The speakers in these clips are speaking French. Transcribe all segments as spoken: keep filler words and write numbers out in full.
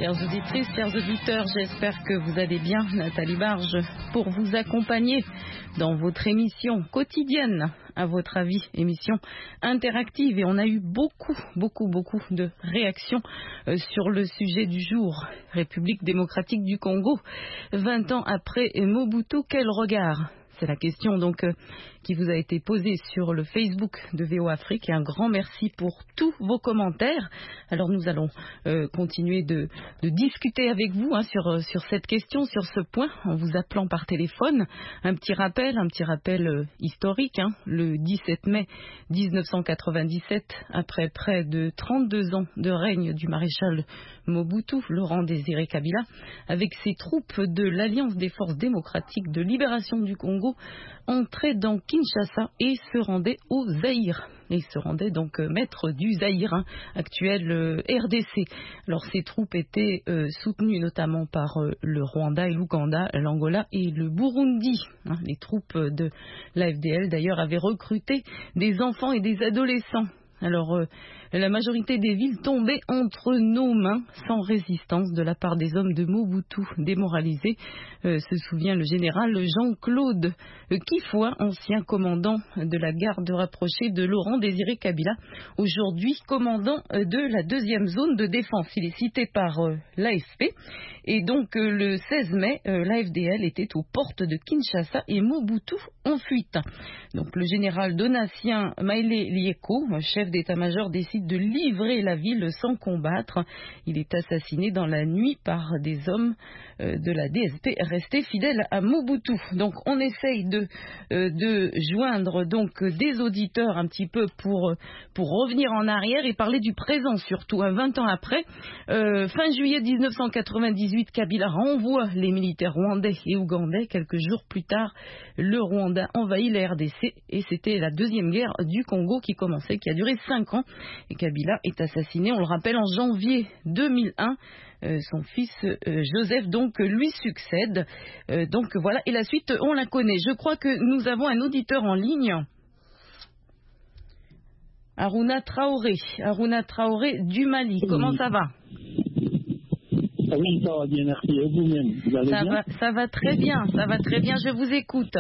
Chères auditrices, chers auditeurs, j'espère que vous allez bien. Nathalie Barge pour vous accompagner dans votre émission quotidienne, à votre avis, émission interactive. Et on a eu beaucoup, beaucoup, beaucoup de réactions euh, sur le sujet du jour. République démocratique du Congo, vingt ans après Mobutu, quel regard ? C'est la question donc euh, qui vous a été posée sur le Facebook de V O Afrique. Et un grand merci pour tous vos commentaires. Alors nous allons euh, continuer de, de discuter avec vous hein, sur, sur cette question, sur ce point, en vous appelant par téléphone. Un petit rappel, un petit rappel euh, historique. Hein, le dix-sept mai dix-neuf cent quatre-vingt-dix-sept, après près de trente-deux ans de règne du maréchal Mobutu, Laurent Désiré Kabila, avec ses troupes de l'Alliance des forces démocratiques de libération du Congo, entrait dans Kinshasa et se rendait au Zaïre. Et se rendait donc euh, maître du Zaïre, hein, actuel euh, R D C. Alors ces troupes étaient euh, soutenues notamment par euh, le Rwanda et l'Ouganda, l'Angola et le Burundi. Hein, les troupes de l'A F D L d'ailleurs avaient recruté des enfants et des adolescents. Alors, euh, la majorité des villes tombaient entre nos mains, sans résistance de la part des hommes de Mobutu démoralisés, euh, se souvient le général Jean-Claude euh, Kifoua, ancien commandant de la garde rapprochée de Laurent Désiré Kabila, aujourd'hui commandant euh, de la deuxième zone de défense. Il est cité par euh, l'A F P. Et donc, euh, le seize mai, euh, l'A F D L était aux portes de Kinshasa et Mobutu en fuite. Donc, le général Donatien Maïlé Lieko, chef d'état-major, décide de livrer la ville sans combattre. Il est assassiné dans la nuit par des hommes euh, de la D S P restés fidèles à Mobutu. Donc, on essaye de, euh, de joindre donc des auditeurs un petit peu pour, pour revenir en arrière et parler du présent surtout, hein, vingt ans après. Euh, fin juillet dix-neuf cent quatre-vingt-dix-huit, Kabila renvoie les militaires rwandais et ougandais. Quelques jours plus tard, le Rwanda envahit la R D C et c'était la deuxième guerre du Congo qui commençait, qui a duré cinq ans. Et Kabila est assassiné, on le rappelle, en janvier deux mille un. Euh, son fils euh, Joseph donc lui succède. Euh, donc voilà, et la suite, on la connaît. Je crois que nous avons un auditeur en ligne. Aruna Traoré, Aruna Traoré du Mali. Comment ça va ? Oui, ça va bien, merci. Et vous-même, vous allez ça bien? va, ça va très bien, ça va très bien. Je vous écoute.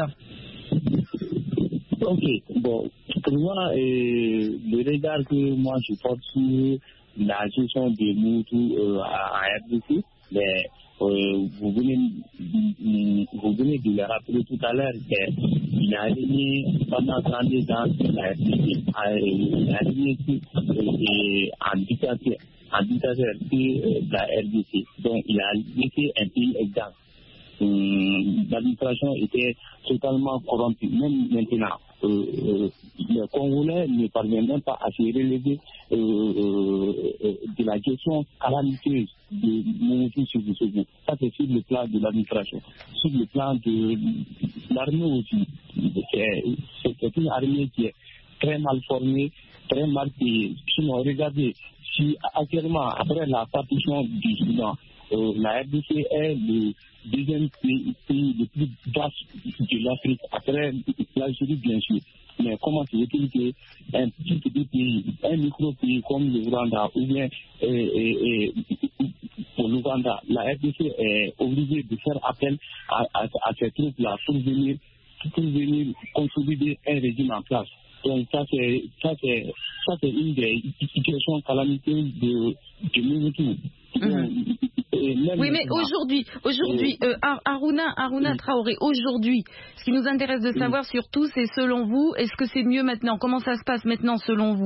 Ok, bon, pour moi, euh, le regard que moi je porte sur la gestion des Mobutu euh, à, à R D C, mais euh, vous venez, vous venez de le rappeler tout à l'heure qu'il a régné pendant trente-deux ans la R D C, il a régné en dictateur, en dictateur de la R D C, donc il a laissé un pays exempt. Hum, l'administration était totalement corrompue. Même maintenant, euh, euh, les Congolais ne parviennent même pas à se relever euh, euh, de la gestion calamiteuse de Mobutu Sese Seko. Ça, c'est sur le plan de l'administration. Sur le plan de l'armée aussi, c'est, c'est une armée qui est très mal formée, très mal payée. Sinon, regardez, si actuellement, après la partition du Soudan, euh, la R D C est le deuxième pays, pays le plus vaste de l'Afrique, après l'Algérie bien sûr. Mais comment se fait-il qu'un petit, petit pays, un micro-pays comme le Rwanda ou bien euh, euh, euh, pour l'Ouganda, la R D C est obligée de faire appel à, à, à ces troupes-là pour venir, pour venir consolider un régime en place. Donc ça c'est, ça c'est, ça c'est une des situations calamiteuses de, de Mobutu. Mmh. Oui, mais aujourd'hui, aujourd'hui, euh, Aruna, Aruna Traoré, aujourd'hui, ce qui nous intéresse de savoir surtout, c'est selon vous, est-ce que c'est mieux maintenant ? Comment ça se passe maintenant selon vous ?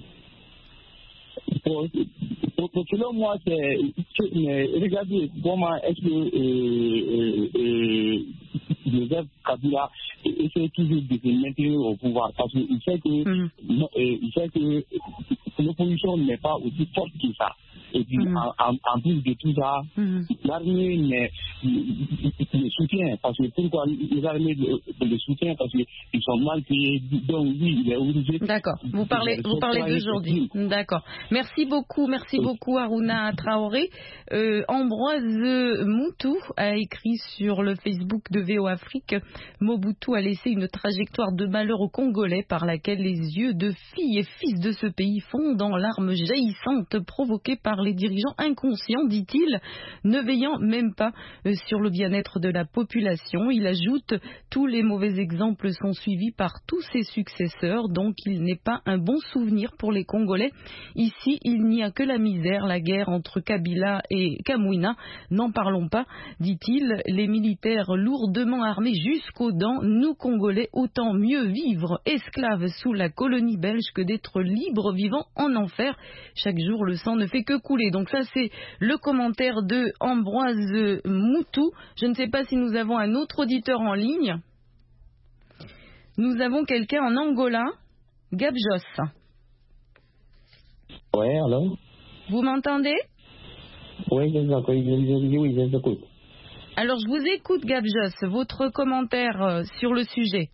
Pour, pour, pour, selon moi, c'est, c'est mais regardez comment est-ce que euh, euh, euh, Joseph Kabila essaie toujours de se maintenir au pouvoir parce qu'il sait que, mmh. non, euh, il sait que l'opposition n'est pas aussi forte que ça. Et puis, mmh. en, en, en plus de tout ça, mmh. l'armée n'est, le soutien. Parce que pourquoi les armées le, le soutien? Parce qu'ils sont mal payés. Donc oui, il est obligé. D'accord. Vous parlez, vous parlez d'aujourd'hui. D'accord. Merci beaucoup, merci beaucoup Harouna Traoré. Euh, Ambroise Moutou a écrit sur le Facebook de V O Afrique: Mobutu a laissé une trajectoire de malheur aux Congolais par laquelle les yeux de filles et fils de ce pays fondent dans larmes jaillissantes provoquées par les dirigeants inconscients, dit-il, ne veillant même pas sur le bien-être de la population. Il ajoute: tous les mauvais exemples sont suivis par tous ses successeurs, donc il n'est pas un bon souvenir pour les Congolais. Ici, il n'y a que la misère, la guerre entre Kabila et Kamwina. N'en parlons pas, dit-il. Les militaires lourdement armés jusqu'aux dents, nous Congolais, autant mieux vivre esclaves sous la colonie belge que d'être libres vivant en enfer. Chaque jour, le sang ne fait que couler. Donc ça, c'est le commentaire de Ambroise Moutou. Je ne sais pas si nous avons un autre auditeur en ligne. Nous avons quelqu'un en Angola, Gabjos. Oui, alors? Vous m'entendez? Oui, je vous écoute. Oui, je vous écoute. Alors, je vous écoute, Gabjos. Votre commentaire euh, sur le sujet.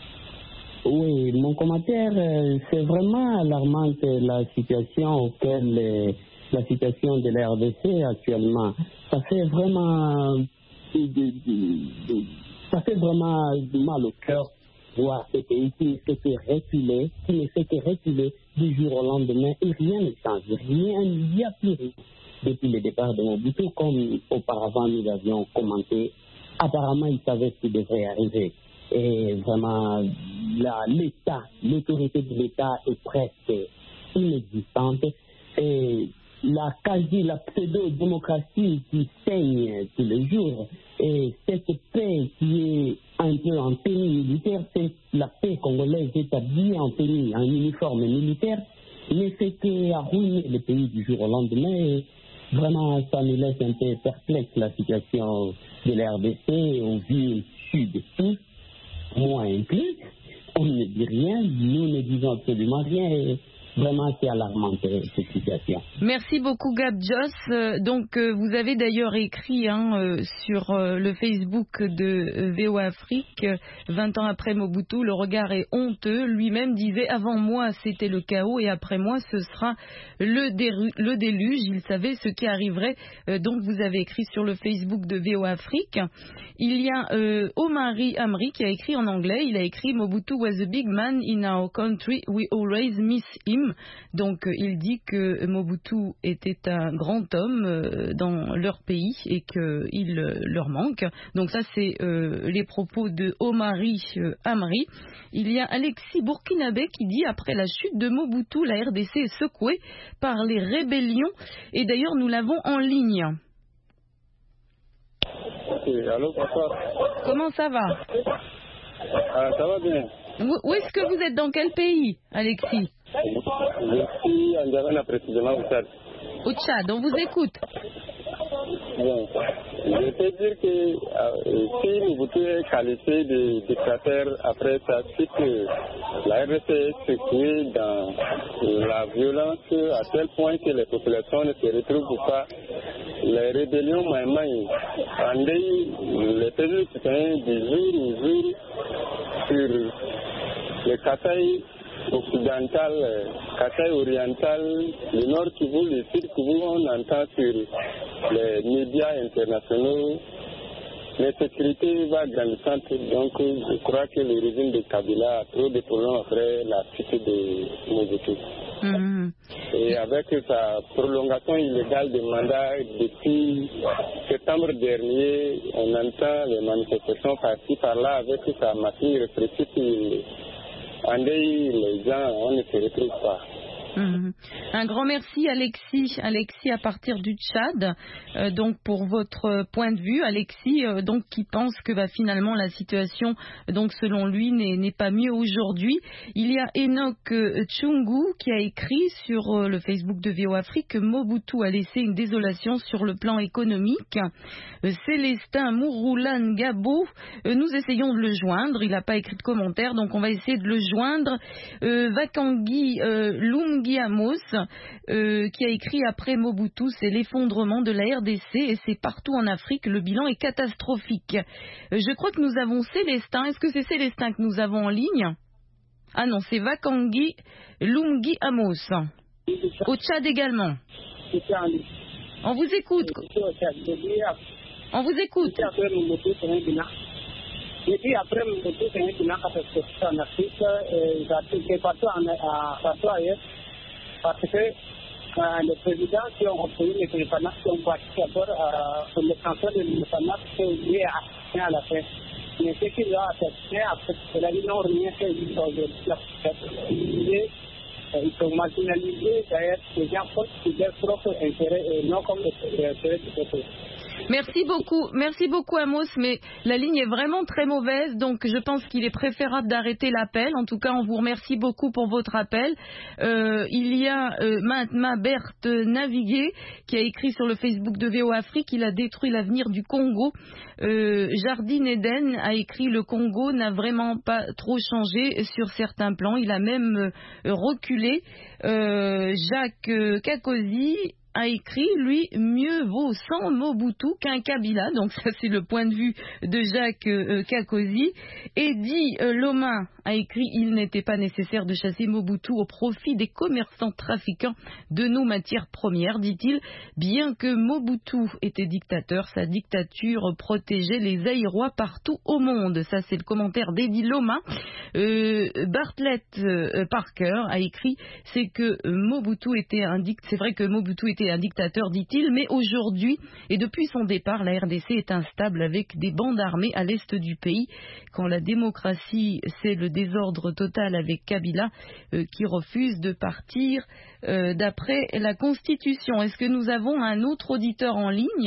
Oui, mon commentaire, euh, c'est vraiment alarmante la situation auquel euh, la situation de la R D C actuellement. Ça fait vraiment, de, de, de, ça fait vraiment du mal au cœur voir ce pays qui ne fait que reculer, qui ne fait que reculer du jour au lendemain et rien ne change, rien, il n'y a plus rien depuis le départ de Mobutu, comme auparavant nous avions commenté. Apparemment, il savait ce qui devrait arriver. Et vraiment, la, l'État, l'autorité de l'État est presque inexistante. Et la quasi, la pseudo-démocratie qui saigne tous les jours, et cette paix qui est un peu en tenue militaire, c'est la paix congolaise établie en tenue, en uniforme militaire, ne fait qu'arruiner le pays du jour au lendemain. Et vraiment, ça nous laisse un peu perplexe la situation de la R D C au vu sud de tous, moi inclus. On ne dit rien, nous ne disons absolument rien. Et vraiment, c'est alarmant cette situation. Merci beaucoup, Gab Joss. Euh, donc, euh, vous avez d'ailleurs écrit hein, euh, sur euh, le Facebook de euh, V O Afrique, euh, vingt ans après Mobutu, le regard est honteux. Lui-même disait: avant moi, c'était le chaos et après moi, ce sera le, déru- le déluge. Il savait ce qui arriverait. Euh, donc, vous avez écrit sur le Facebook de V O Afrique. Il y a euh, Omari Amri qui a écrit en anglais. Il a écrit: Mobutu was a big man in our country. We always miss him. Donc, il dit que Mobutu était un grand homme euh, dans leur pays et qu'il euh, leur manque. Donc ça, c'est euh, les propos de Omari euh, Amri. Il y a Alexis Burkinabé qui dit: après la chute de Mobutu, la R D C est secouée par les rébellions. Et d'ailleurs, nous l'avons en ligne. Okay, allô, bonsoir. Comment ça va? Ah, ça va bien. Où, où est-ce que vous êtes? Dans quel pays, Alexis? Je suis en Ghana, précisément au Tchad. Au Tchad, on vous écoute. Bon, je peux dire que euh, si Mobutu est qualifié de dictateur après ça, c'est que la R D C est secouée dans la violence à tel point que les populations ne se retrouvent pas. Les rébellions maïmaï, les pays citoyens du jour au jour sur le Kasaï occidental, Kasaï oriental, le nord Kivu, le sud Kivu, on entend sur les médias internationaux, l'insécurité va grandissante. Donc je crois que le régime de Kabila a trop de problèmes après la chute de Mobutu. Mmh. Et avec sa prolongation illégale des mandats depuis septembre dernier, on entend les manifestations par-ci par-là avec sa machine répressive. En dehors, les gens, on ne se retrouve pas. Mmh. Un grand merci Alexis, Alexis à partir du Tchad, euh, donc pour votre point de vue, Alexis, euh, donc qui pense que bah, finalement la situation, donc selon lui, n'est, n'est pas mieux aujourd'hui. Il y a Enoch euh, Tchungu qui a écrit sur euh, le Facebook de V O Afrique que Mobutu a laissé une désolation sur le plan économique. Euh, Célestin Mouroulan Gabo, euh, nous essayons de le joindre, il n'a pas écrit de commentaire, donc on va essayer de le joindre. Euh, Vakangi euh, Lung Lungi Amos, euh, qui a écrit « Après Mobutu, c'est l'effondrement de la R D C et c'est partout en Afrique, le bilan est catastrophique. Euh, » Je crois que nous avons Célestin. Est-ce que c'est Célestin que nous avons en ligne? Ah non, c'est Vakangi Lungi Amos. Au Tchad également. On vous écoute. On vous écoute. Et puis après, c'est un bilan catastrophique en Afrique, et partout, en, partout ailleurs, parce que euh, les présidents qui ont obtenu l'indépendance, qui ont parti d'abord pour le transfert de l'indépendance, c'est lié à, à la fin. Mais ce qui doit affecter, après cela, ils n'ont rien fait aujourd'hui. Ils sont marginalisés, d'ailleurs, les gens pensent qu'ils ont leur propre intérêt et non comme l'intérêt du peuple. Merci beaucoup, merci beaucoup Amos, mais la ligne est vraiment très mauvaise, donc je pense qu'il est préférable d'arrêter l'appel. En tout cas, on vous remercie beaucoup pour votre appel. Euh, il y a euh, Mahatma Berthe Navigué qui a écrit sur le Facebook de V O Afrique, il a détruit l'avenir du Congo. Euh, Jardine Eden a écrit le Congo n'a vraiment pas trop changé sur certains plans, il a même euh, reculé. Euh, Jacques euh, Kakosi a écrit, lui, mieux vaut sans Mobutu qu'un Kabila. Donc ça, c'est le point de vue de Jacques euh, Kakosi. Eddie euh, Loma a écrit, il n'était pas nécessaire de chasser Mobutu au profit des commerçants trafiquants de nos matières premières, dit-il. Bien que Mobutu était dictateur, sa dictature protégeait les Zaïrois partout au monde. Ça, c'est le commentaire d'Eddie Loma. Euh, Bartlett euh, Parker a écrit, c'est que Mobutu était un dict... c'est vrai que Mobutu était un dictateur, dit-il, mais aujourd'hui et depuis son départ, la R D C est instable avec des bandes armées à l'est du pays. Quand la démocratie, c'est le désordre total avec Kabila euh, qui refuse de partir euh, d'après la Constitution. Est-ce que nous avons un autre auditeur en ligne?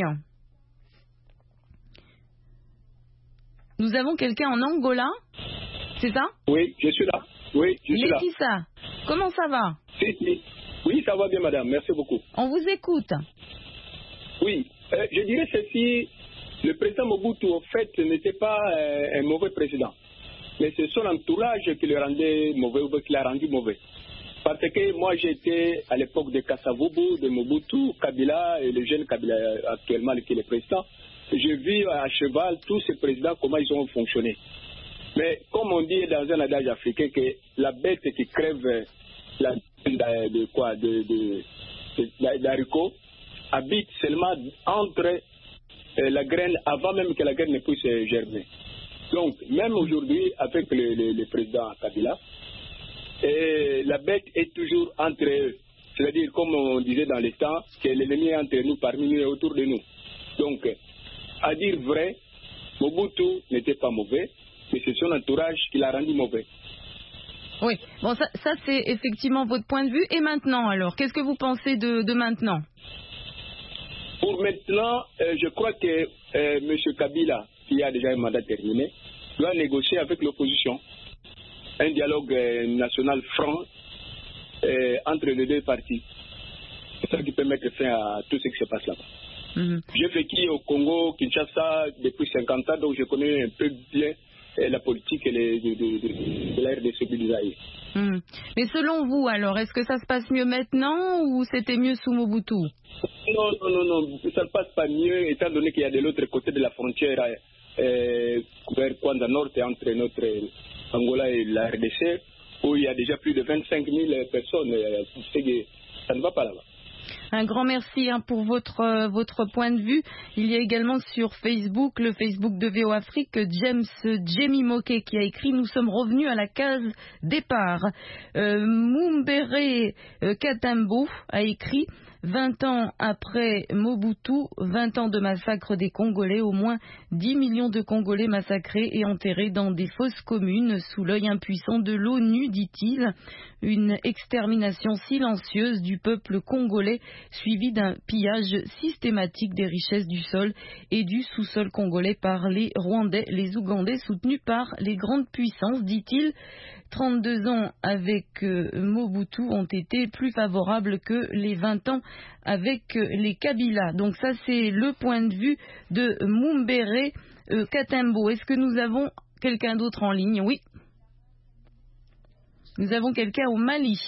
Nous avons quelqu'un en Angola, c'est ça? Oui, je suis là. Oui, je suis là. Laetitia, comment ça va? Si, si. Oui, ça va bien, madame. Merci beaucoup. On vous écoute. Oui, euh, je dirais ceci. Le président Mobutu, en fait, n'était pas euh, un mauvais président. Mais c'est son entourage qui le rendait mauvais ou qui l'a rendu mauvais. Parce que moi, j'étais à l'époque de Kasavubu, de Mobutu, Kabila et le jeune Kabila actuellement qui est le président. J'ai vu à cheval tous ces présidents, comment ils ont fonctionné. Mais comme on dit dans un adage africain, que la bête qui crève la de quoi de, de, de, d'haricot habite seulement entre euh, la graine avant même que la graine ne puisse germer. Donc même aujourd'hui avec le, le, le président Kabila, et la bête est toujours entre eux. C'est-à-dire comme on disait dans les temps que l'ennemi est entre nous, parmi nous et autour de nous. Donc à dire vrai, Mobutu n'était pas mauvais, mais c'est son entourage qui l'a rendu mauvais. Oui, bon, ça, ça c'est effectivement votre point de vue. Et maintenant, alors, qu'est-ce que vous pensez de, de maintenant? Pour maintenant, euh, je crois que euh, M. Kabila, qui a déjà un mandat terminé, doit négocier avec l'opposition un dialogue euh, national franc euh, entre les deux partis. C'est ça qui peut mettre fin à tout ce qui se passe là-bas. Mm-hmm. J'ai vécu au Congo, Kinshasa, depuis cinquante ans, donc je connais un peu bien la politique et les, de, de, de, de la R D C du Zaïre. Hum. Mais selon vous, alors, est-ce que ça se passe mieux maintenant ou c'était mieux sous Mobutu? Non, non, non, non, ça ne passe pas mieux, étant donné qu'il y a de l'autre côté de la frontière, euh, vers Kwanza Nord, entre notre Angola et la R D C, où il y a déjà plus de vingt-cinq mille personnes. Ça ne va pas là-bas. Un grand merci hein, pour votre, euh, votre point de vue. Il y a également sur Facebook, le Facebook de V O Afrique, James Jamie Moke qui a écrit « Nous sommes revenus à la case départ euh, ». Mumbere euh, Katambo a écrit « vingt ans après Mobutu, vingt ans de massacre des Congolais, au moins dix millions de Congolais massacrés et enterrés dans des fosses communes sous l'œil impuissant de l'ONU, dit-il. Une extermination silencieuse du peuple congolais suivie d'un pillage systématique des richesses du sol et du sous-sol congolais par les Rwandais, les Ougandais soutenus par les grandes puissances, dit-il. trente-deux ans avec euh, Mobutu ont été plus favorables que les vingt ans avec euh, les Kabila. Donc ça, c'est le point de vue de Mumbere euh, Katambo. Est-ce que nous avons quelqu'un d'autre en ligne? Oui. Nous avons quelqu'un au Mali.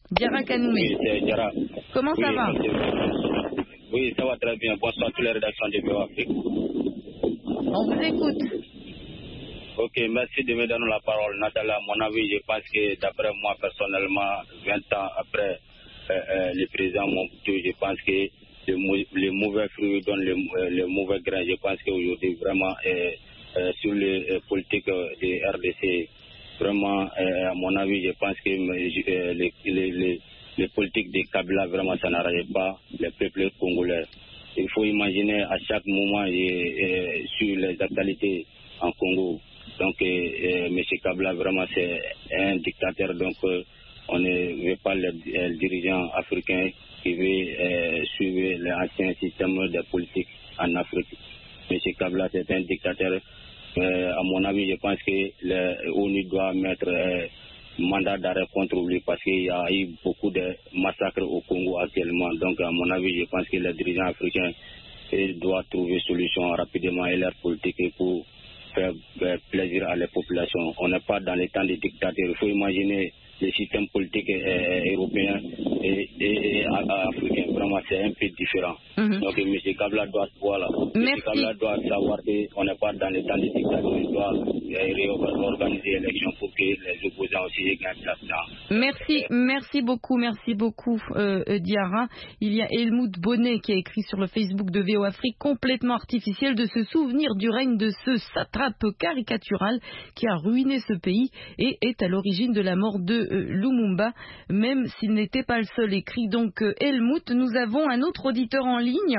Diarra Kanoumé. Oui, c'est Diarra. Comment oui, ça va? Oui, ça va très bien. Bonsoir à toutes les rédactions de V O Afrique. On vous écoute. Ok, merci de me donner la parole. Nathalie, à mon avis, je pense que d'après moi, personnellement, vingt ans après euh, euh, le président Mobutu, je pense que les, mou les mauvais fruits donnent les, euh, les mauvais grains. Je pense qu'aujourd'hui, vraiment, euh, euh, sur les euh, politiques de R D C, vraiment, euh, à mon avis, je pense que euh, les, les, les, les politiques de Kabila, vraiment, ça n'arrive pas les peuples congolais. Il faut imaginer à chaque moment et, et, sur les actualités en Congo. Donc, euh, euh, M. Kabila, vraiment, c'est un dictateur. Donc, euh, on ne veut pas le, le dirigeant africain qui veut euh, suivre l'ancien système de politique en Afrique. M. Kabila, c'est un dictateur. Euh, à mon avis, je pense que l'ONU doit mettre un euh, mandat d'arrêt contre lui parce qu'il y a eu beaucoup de massacres au Congo actuellement. Donc, à mon avis, je pense que les dirigeants africains doivent trouver une solution rapidement et leur politique pour faire plaisir à la population. On n'est pas dans les temps des dictateurs. Il faut imaginer le système politique euh, européen et, et, et africain. Vraiment, c'est un peu différent. Mm-hmm. Donc, M. Kabila doit, voilà, M. Kabila doit savoir qu'on n'est pas dans les temps des dictateurs. Il doit euh, organiser l'élection pour que les opposants aussi gagnent la place. Merci, merci beaucoup, merci beaucoup, euh, Diarra. Il y a Helmut Bonnet qui a écrit sur le Facebook de V O Afrique, complètement artificiel de se souvenir du règne de ce satrape caricatural qui a ruiné ce pays et est à l'origine de la mort de euh, Lumumba, même s'il n'était pas le seul. Écrit donc euh, Helmut. Nous avons un autre auditeur en ligne.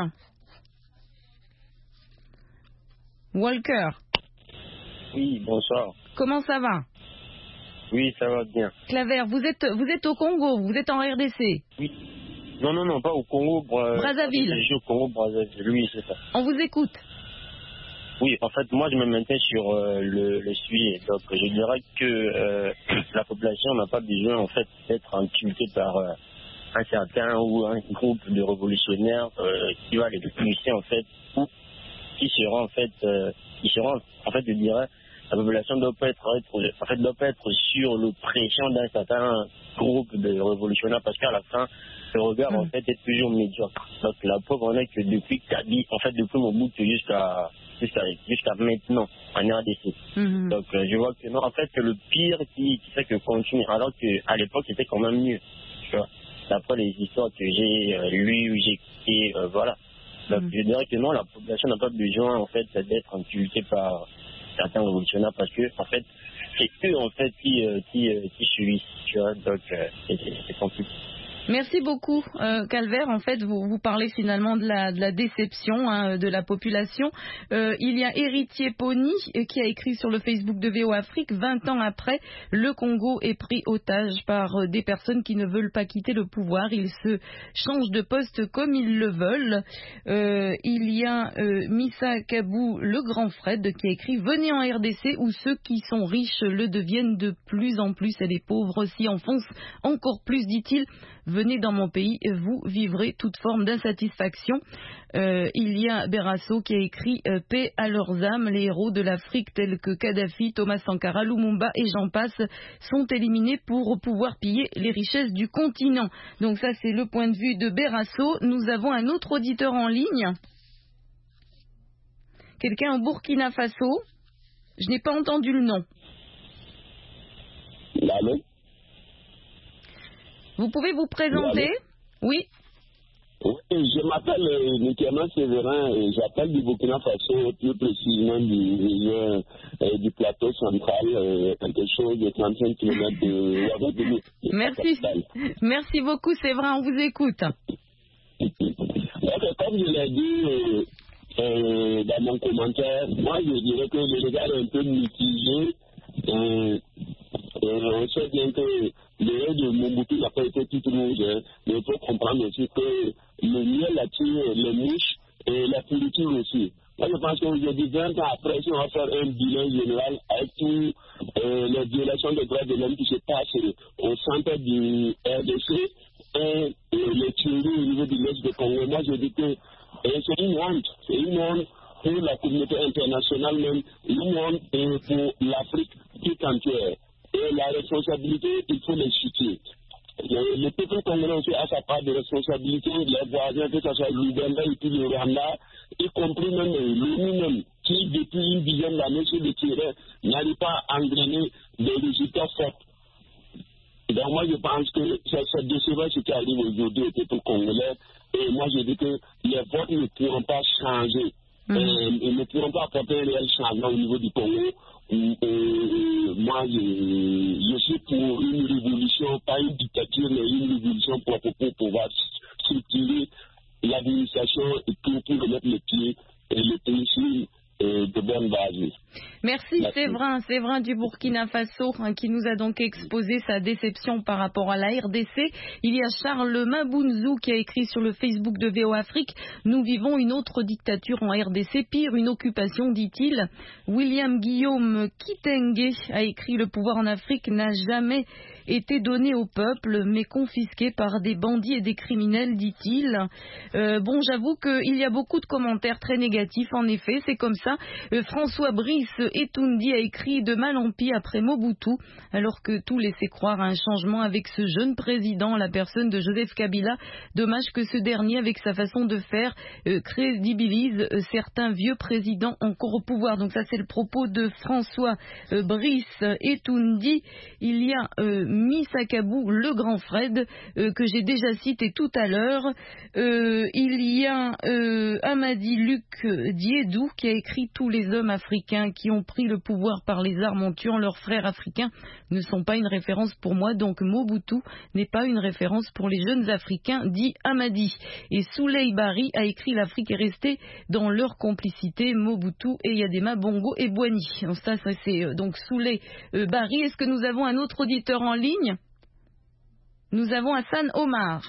Walker. Oui, bonsoir. Comment ça va? Oui, ça va bien. Claver, vous êtes, vous êtes au Congo, vous êtes en R D C? Oui. Non, non, non, pas au Congo. Bra... Brazzaville. Je suis au Congo, Brazzaville. Oui, c'est ça. On vous écoute. Oui, en fait, moi, je me maintiens sur euh, le, le sujet. Donc, je dirais que euh, la population n'a pas besoin, en fait, d'être inculquée par euh, un certain ou un groupe de révolutionnaires euh, qui va les pousser, en fait, ou qui seront, en fait, euh, qui seront, en fait, je dirais, la population doit pas être, en fait, doit pas être sur l'oppression d'un certain groupe de révolutionnaires parce qu'à la fin, le regard, mmh. en fait, est toujours médiocre. Donc, la preuve en est que depuis Kabi, en fait, depuis Mobutu jusqu'à jusqu'à jusqu'à maintenant, en R D C. Mmh. Donc, euh, je vois que non, en fait, c'est le pire qui, qui fait que continue, alors qu'à l'époque, c'était quand même mieux. Tu vois, d'après les histoires que j'ai euh, lues, j'ai écoutées, euh, voilà. Donc, mmh. je dirais que non, la population n'a pas besoin, en fait, d'être inculquée par certains révolutionnaires parce que, en fait, c'est eux, en fait, qui, euh, qui, euh, qui subissent, tu vois. Donc, euh, c'est, c'est compliqué. Merci beaucoup, euh, Calvaire. En fait, vous, vous parlez finalement de la, de la déception hein, de la population. Euh, il y a Héritier Pony qui a écrit sur le Facebook de V O Afrique, vingt ans après, le Congo est pris otage par euh, des personnes qui ne veulent pas quitter le pouvoir. Ils se changent de poste comme ils le veulent. Euh, il y a euh, Missa Kabou, le grand Fred, qui a écrit « Venez en R D C où ceux qui sont riches le deviennent de plus en plus et les pauvres s'y enfoncent encore plus, dit-il. Venez dans mon pays, vous vivrez toute forme d'insatisfaction. Euh, il y a Berasso qui a écrit euh, « Paix à leurs âmes, les héros de l'Afrique tels que Kadhafi, Thomas Sankara, Lumumba et j'en passe sont éliminés pour pouvoir piller les richesses du continent. » Donc ça, c'est le point de vue de Berasso. Nous avons un autre auditeur en ligne. Quelqu'un au Burkina Faso. Je n'ai pas entendu le nom. Allô? Vous pouvez vous présenter? Oui. Oui, je m'appelle euh, Nicolas Séverin et j'appelle du Burkina Faso, plus précisément du région euh, du plateau central, euh, quelque chose de trente-cinq kilomètres de Ouagadougou. Merci. Merci beaucoup, Séverin, on vous écoute. Donc, comme je l'ai dit euh, euh, dans mon commentaire, moi je dirais que le regard est un peu mitigé. Euh, euh, on sait bien que le règne de Mobutu n'a pas été tout rouge, hein, mais il faut comprendre aussi que le miel attire les mouches et la pourriture aussi. Moi, je pense qu'aujourd'hui, vingt ans après, si on va faire un bilan général avec toutes euh, les violations des droits de l'homme qui se passent au centre du R D C et, et les tueries au niveau du l'Est de Congo, moi, je dis que euh, c'est une honte. C'est une honte pour la communauté internationale même, une honte et pour l'Afrique tout entière. Et la responsabilité, il faut les situer. le, le peuple congolais aussi a sa part de responsabilité, les voisins, que ce soit l'Ouganda et puis le Rwanda, y compris même l'ONU même, qui depuis une dizaine d'années sur le terrain n'arrive pas à engrainer des résultats forts. Donc moi je pense que c'est décevant ce qui arrive aujourd'hui au peuple congolais, et moi je dis que les votes ne pourront pas changer. Mmh. Et, et ne pourront pas apporter un réel changement au niveau du Congo. Et, et, moi, je, je suis pour une révolution, pas une dictature, mais une révolution pour, pour pouvoir structurer l'administration et tout pour remettre les pieds et le pays sur de bonnes bases. Merci, Séverin, Séverin du Burkina Faso, hein, qui nous a donc exposé sa déception par rapport à la R D C. Il y a Charles Mabounzou qui a écrit sur le Facebook de V O Afrique: nous vivons une autre dictature en R D C, pire une occupation, dit-il. William Guillaume Kitenge a écrit: le pouvoir en Afrique n'a jamais été donné au peuple, mais confisqué par des bandits et des criminels, dit-il. Euh, bon, j'avoue qu'il y a beaucoup de commentaires très négatifs, en effet, c'est comme ça. Euh, François Brice Etoundi a écrit: de mal en pis après Mobutu, alors que tout laissait croire à un changement avec ce jeune président, la personne de Joseph Kabila. Dommage que ce dernier, avec sa façon de faire, euh, crédibilise euh, certains vieux présidents encore au pouvoir. Donc ça, c'est le propos de François euh, Brice Etoundi. Il y a euh, Misakabou, le grand Fred, euh, que j'ai déjà cité tout à l'heure. Euh, il y a euh, Amadi Luc Diédou qui a écrit: tous les hommes africains qui ont pris le pouvoir par les armes en tuant leurs frères africains ne sont pas une référence pour moi, donc Mobutu n'est pas une référence pour les jeunes africains, dit Amadi. Et Souley Bari a écrit: l'Afrique est restée dans leur complicité, Mobutu et Yadema Bongo et Boigny. Donc ça, ça c'est euh, donc Souley euh, Bari. Est-ce que nous avons un autre auditeur en ligne? Nous avons Hassan Omar.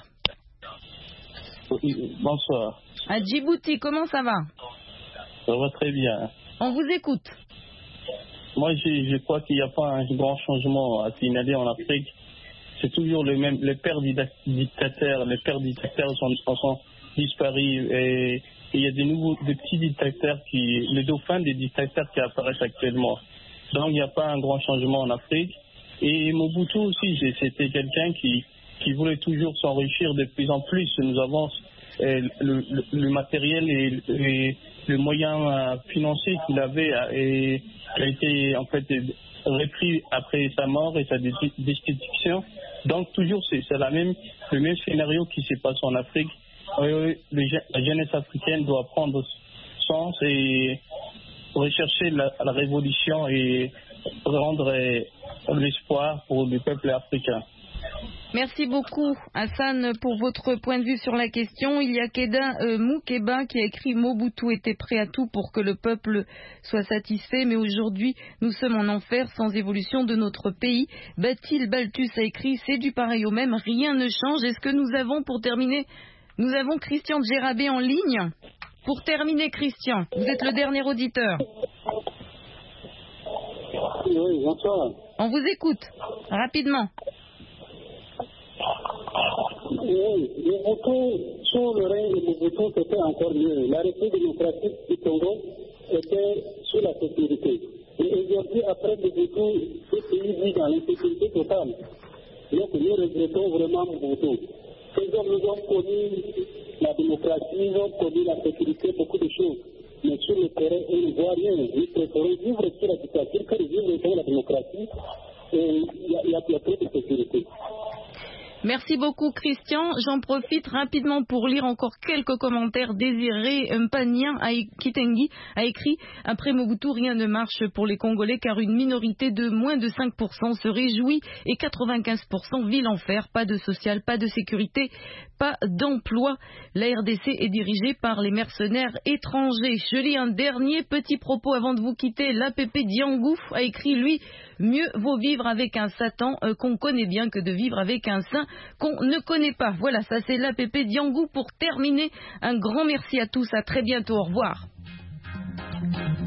Oui, bonsoir. À Djibouti, comment ça va? Ça va très bien. On vous écoute. Moi, je, je crois qu'il n'y a pas un grand changement à signaler en Afrique. C'est toujours le même. Les pères dictateurs, les pères dictateurs sont, sont disparus, et il y a des nouveaux, des petits dictateurs qui, les dauphins des dictateurs qui apparaissent actuellement. Donc, il n'y a pas un grand changement en Afrique. Et Mobutu aussi, c'était quelqu'un qui, qui voulait toujours s'enrichir de plus en plus. Nous avons euh, le, le, le matériel et, et le moyen financier qu'il avait et qui a été en fait repris après sa mort et sa destitution. Donc toujours c'est la même, le même scénario qui se passe en Afrique. Euh, la jeunesse africaine doit prendre sens et rechercher la, la révolution et rendre l'espoir pour le peuple africain. Merci beaucoup Hassan pour votre point de vue sur la question. Il y a Keda euh, Moukeba qui a écrit: Mobutu était prêt à tout pour que le peuple soit satisfait, mais aujourd'hui nous sommes en enfer sans évolution de notre pays. Bathil Baltus a écrit: c'est du pareil au même, rien ne change. Est-ce que nous avons, pour terminer, nous avons Christian Djérabé en ligne? Pour terminer, Christian, vous êtes le dernier auditeur. Oui, bonsoir. On vous écoute, rapidement. Oui, Mobutu, sous le règne de Mobutu, c'était encore mieux. La République démocratique du Congo était sous la sécurité. Et aujourd'hui, après Mobutu, ce pays vit dans l'insécurité totale. Donc nous regrettons vraiment Mobutu. Ces hommes nous ont connu la démocratie, ils ont connu la sécurité, beaucoup de choses. Mais sur le terrain, ils ne voient rien. Ils préfèrent vivre sur la dictature que de vivre dans la démocratie. Et il y a peu de sécurité. Merci beaucoup Christian. J'en profite rapidement pour lire encore quelques commentaires. Désiré Mpanien Kitengi a écrit: après Mobutu, rien ne marche pour les Congolais car une minorité de moins de cinq pour cent se réjouit et quatre-vingt-quinze pour cent vit l'enfer. Pas de social, pas de sécurité, pas d'emploi. La R D C est dirigée par les mercenaires étrangers. Je lis un dernier petit propos avant de vous quitter. L'A P P Diangou a écrit, lui: mieux vaut vivre avec un Satan euh, qu'on connaît bien que de vivre avec un saint qu'on ne connaît pas. Voilà, ça c'est l'A P P Diangou pour terminer. Un grand merci à tous, à très bientôt, au revoir.